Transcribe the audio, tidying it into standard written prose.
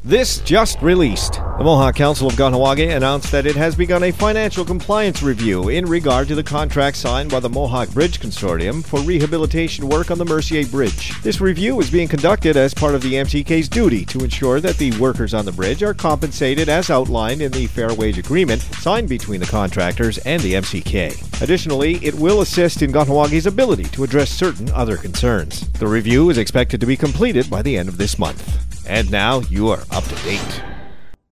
This just released. The Mohawk Council of Kahnawake announced that it has begun a financial compliance review in regard to the contract signed by the Mohawk Bridge Consortium for rehabilitation work on the Mercier Bridge. This review is being conducted as part of the MCK's duty to ensure that the workers on the bridge are compensated as outlined in the Fair Wage Agreement signed between the contractors and the MCK. Additionally, it will assist in Kahnawake's ability to address certain other concerns. The review is expected to be completed by the end of this month. And now you are up to date.